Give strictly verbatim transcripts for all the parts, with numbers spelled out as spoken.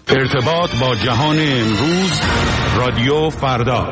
ارتباط با جهان امروز، رادیو فردا.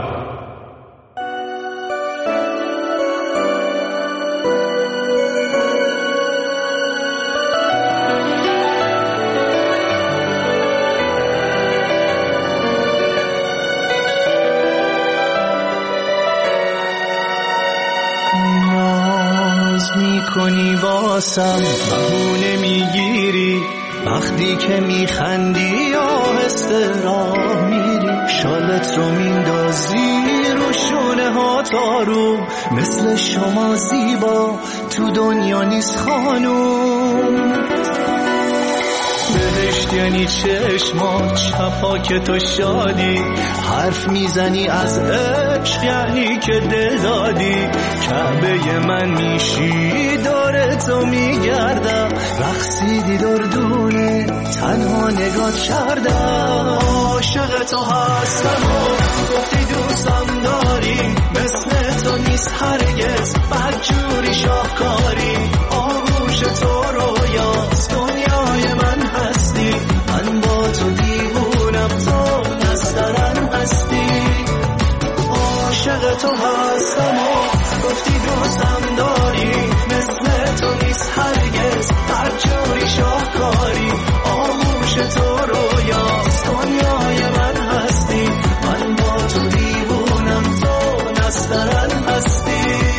ناز میکنی واسم، بهونه میگیری وقتی که میخندی، آهسته راه میری، شالت رو میندازی رو شونه ها تارو، مثل شما زیبا تو دنیا نیست خانوم. بهشت یعنی چشمات، چپاک تو شادی، حرف میزنی از عشق یعنی که دل دادی، کعبه من میشی داره تو میگردم، رقصیدی دردونه تنها نگات کردم. عاشق تو هستم و گفتی دوستم داری، مثل تو نیست هرگز بدجوری شاهکاری، آغوش تو رویاست دنیای من هستی، من با تو دیوونم تو نسترن هستی. عاشق تو هستم و گفتی دوستم داری، مثل تو نیست هرگز بدجوری شاهکاری، آغوش تو رویاست دنیای من هستی، من با تو دیوونم تو نسترن هستی.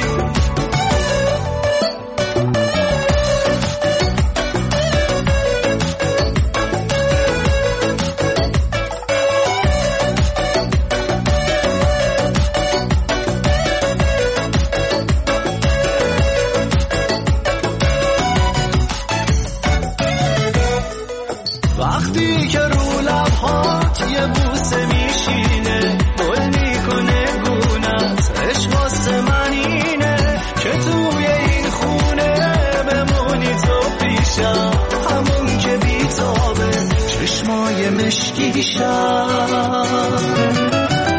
وقتی که رو لبهات یه بوسه میشینه، گل میکنه گونت، عشق واسه من اینه که توی این خونه بمونی تو پیشم، همون که بیتابه چشمای مشکیشم.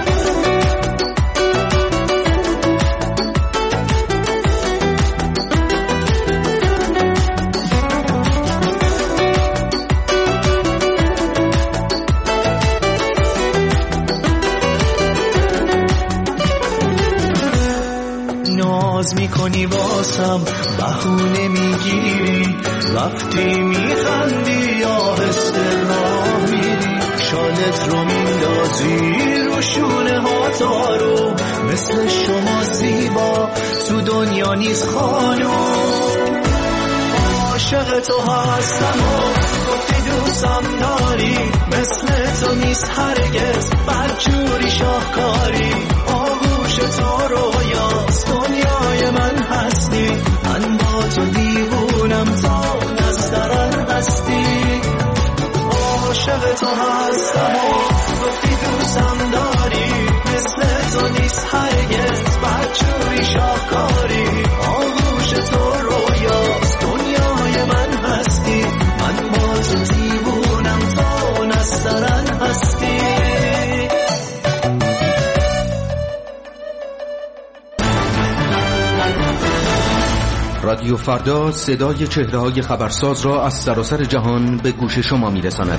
میکنی واسم، بهونه میگیری وقتی میخندی، آهسته راه میری، شالت رو میندازی رو شونه ها تارو، مثل شما زیبا تو دنیا نیست خانوم. عاشق تو هستم و گفتی دوستم داری، مثل تو نیست هرگز بدجوری شاهکاری، آغوش تو رویاست دنیای من هستی، من با تو دیوونم تا نسترن هستی. عاشق تو هستم و گفتی دوستم داری، مثل تو نیست هرگز بدجوری شاهکاری، آغوش تو رویاست دنیای من هستی، من با تو دیوونم تا نسترن هستی. رادیو فردا صدای چهره‌های خبرساز را از سراسر جهان به گوش شما می‌رساند.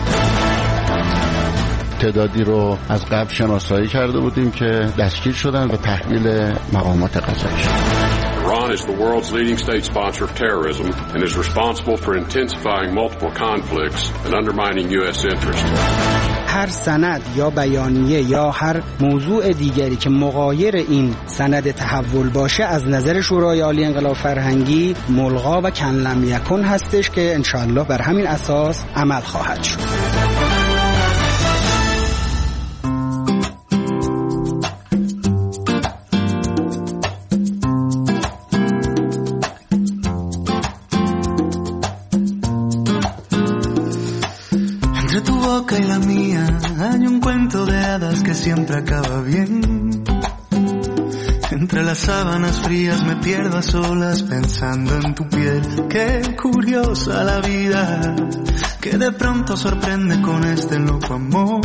تعدادی رو از قبل شناسایی کرده بودیم که دستگیر شدن و تحویل مقامات قضایی شدن. Iran is the world's leading state sponsor of terrorism and is responsible for intensifying multiple conflicts and undermining U S interests. هر سند یا بیانیه یا هر موضوع دیگری که مغایر این سند تحول باشه از نظر شورای عالی انقلاب فرهنگی ملغا و کن لم یکن هستش که انشاءالله بر همین اساس عمل خواهد شد. Y la mía hay un cuento de hadas que siempre acaba bien. Entre las sábanas frías me pierdo a solas pensando en tu piel. Qué curiosa la vida, que de pronto sorprende con este loco amor.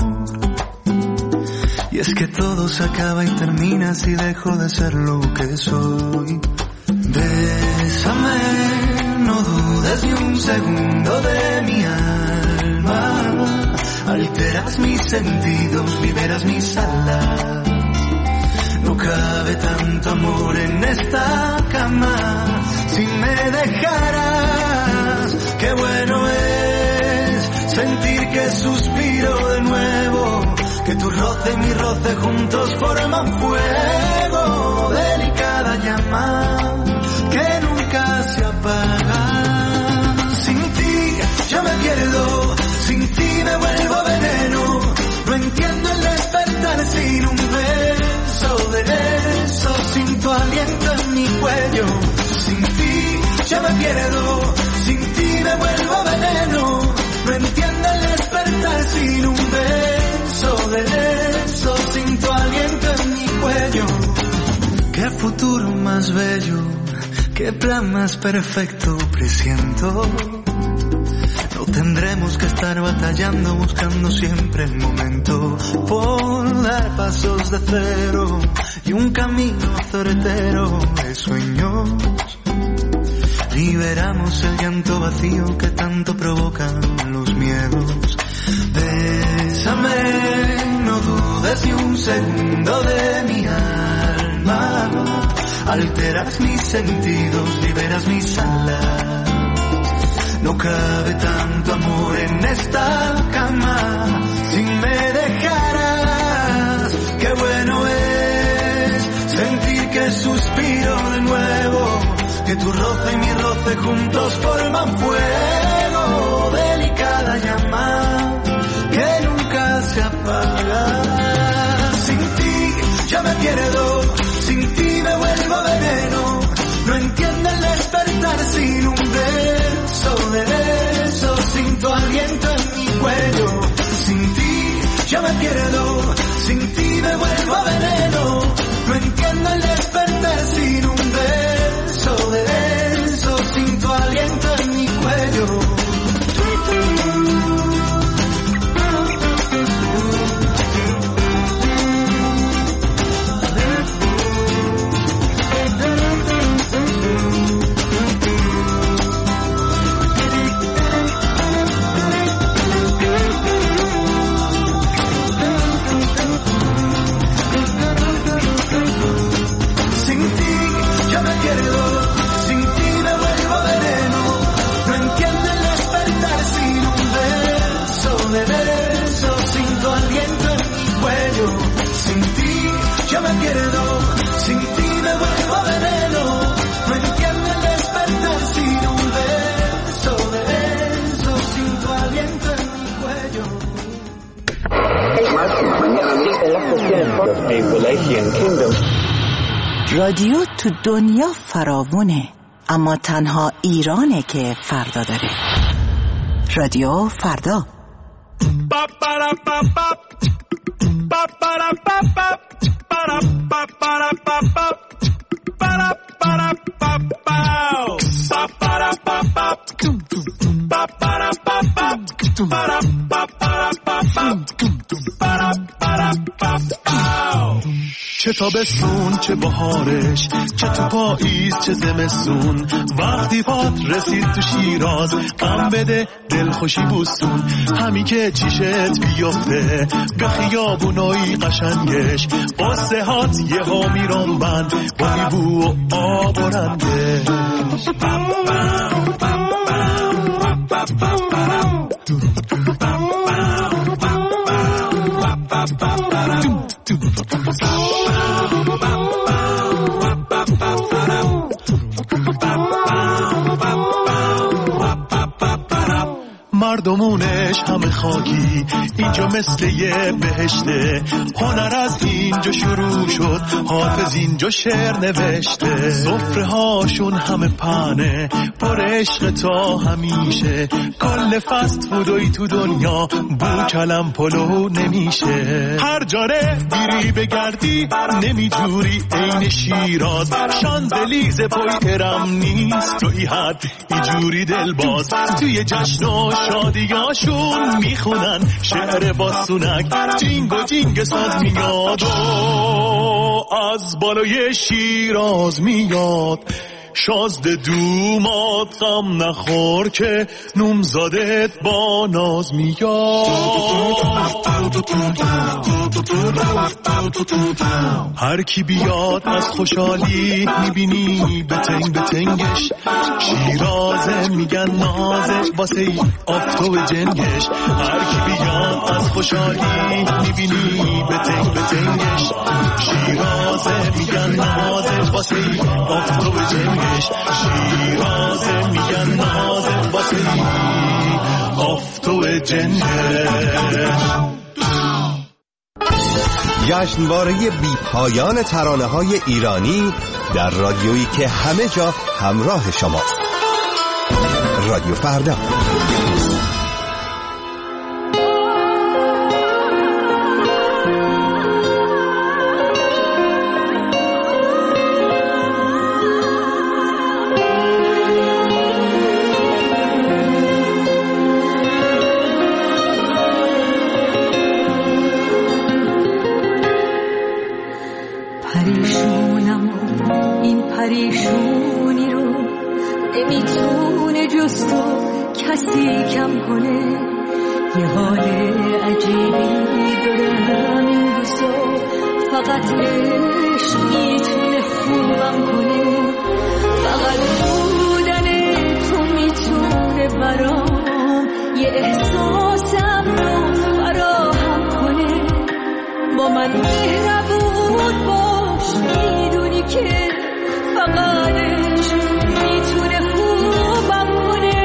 Y es que todo se acaba y termina si dejo de ser lo que soy. Bésame, no dudes ni un segundo de mi alma. Al Alteras mis sentidos, liberas mis alas. No cabe tanto amor en esta cama. Si me dejaras, qué bueno es sentir que suspiro de nuevo, que tu roce y mi roce juntos forman fuego. Delicada llama que nunca se apaga. Sin ti yo me pierdo, sin ti me vuelvo veneno. No entiendo el despertar sin un beso de beso, sin tu aliento en mi cuello. Sin ti yo me pierdo, sin ti me vuelvo veneno. No entiendo el despertar sin un beso de beso, sin tu aliento en mi cuello. Qué futuro más bello, qué plan más perfecto presiento. No tendremos que estar batallando, buscando siempre el momento por dar pasos de cero y un camino certero de sueños. Liberamos el llanto vacío que tanto provocan los miedos. Bésame, no dudes ni un segundo de mi alma. Alteras mis sentidos, liberas mis alas. No cabe tanto amor en esta cama. Si me dejaras, qué bueno es sentir que suspiro de nuevo, que tu roce y mi roce juntos forman fuego. Delicada llama que nunca se apaga. Sin ti ya me pierdo, sin ti me vuelvo veneno. No entiendo el despertar sin un beso de beso, sin tu aliento en mi cuello. Sin ti yo me pierdo, sin ti me vuelvo veneno. No entiendo el despertar sin un beso de beso, sin tu aliento en mi cuello. Yo me pierdo, sin ti me vuelvo veneno. No entiendo el despertar sin un beso de beso, sin tu aliento en mi cuello. رادیو تو دنیا فراوونه، اما تنها ایرانه که فردا داره. رادیو فردا. چه تابستون چه بهارش، چه تو پاییز چه زمستون، وقتی پات رسید تو شیراز غم بده دلخوشی بوستون. همین که چیشت بیفته به خیابونای قشنگش، قصه هات یه ها میرون بند با میبو و آب و رندش. مردمونش همه خاکی، اینجا مثل یه بهشته. هنر از اینجا شروع شد، حافظ اینجا شعر نوشته. سفره هاشون همه پنه پر عشق تا همیشه. کل فست فودوی تو دنیا بو کلم پلو نمیشه. هر جاره بیری بگردی نمیجوری عین شیراز. شانزلیزه پای ارم نیست توی حد ایجوری دلباز. توی جشن و شادیاشون میخونن شعر باسونک، جینگ و جینگ ساز میاد و از بالای شیراز میاد. شازده دومات غم نخور که نومزادت با ناز میاد. هر کی بیاد از خوشحالی میبینی بتنگ بتنگش، شیرازه میگن نازه واسه ای آفتاب جنگش. هر کی بیاد از خوشحالی میبینی بتنگ بتنگش، شیرازه میگن نازه واسه ای آفتاب جنگش. شیرازه میگن نازه واسه ای آفتاب جنگش. جشنواره بی پایان ترانه‌های ایرانی در رادیویی که همه جا همراه شماست. رادیو فردا. پریشونم و این پریشونی رو نمیتونه جز تو کسی کم کنه. یه حال عجیبی دارم این روزا، فقط عشق میتونه خوبم کنه. فقط بودن تو میتونه برام یه احساسم رو فراهم کنه. با من مهربون باش، میدونی که فقط عشق میتونه خوبم کنه.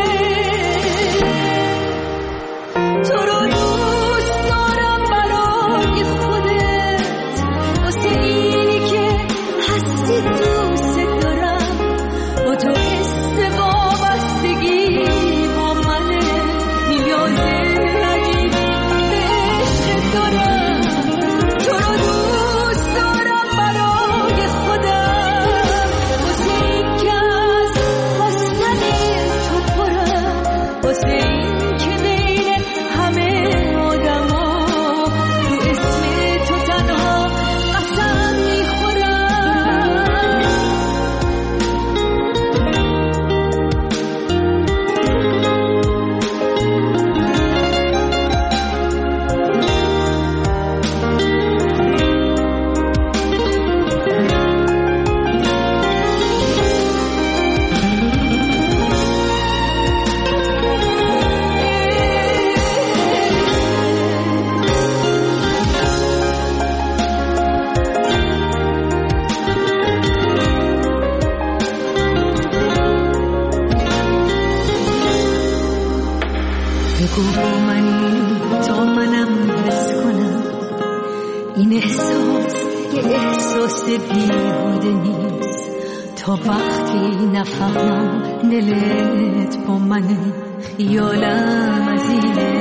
تو رو دوست دارم برای خودت، واسه اینی که هستی دوست دارم. با تو حس وابستگی با منه، نیاز عجیبی به عشق دارم. تو رو دوست دارم برای خودم، واسه این که از خواستن تو پرم. واسه این که بین همه آدم ها رو اسم تو تنها قسم میخورم. بگو با منی تا منم حس کنم این احساس یه احساس بیهوده نیست. تا وقتی نفهمم دلت با منه، خیالم از اینه